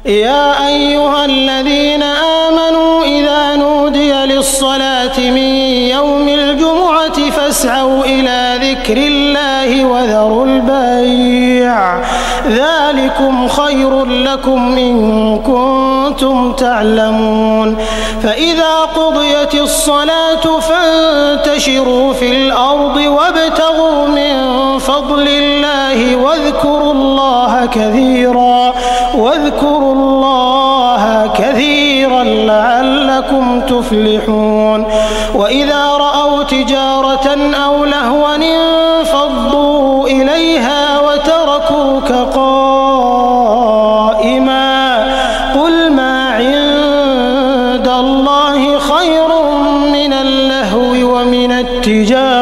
يا أيها الذين آمنوا إذا نودي للصلاة من يوم الجمعة فاسعوا إلى ذكر الله وذروا البيع ذلكم خير لكم إن كنتم تعلمون. فإذا قضيت الصلاة فانتشروا في الأرض وابتغوا من فضل الله واذكروا الله كثيرا لعلكم تفلحون. وإذا رأوا تجارة أو لهوا انفضوا إليها وتركوك قائما قل ما عند الله خير من اللهو ومن التجارة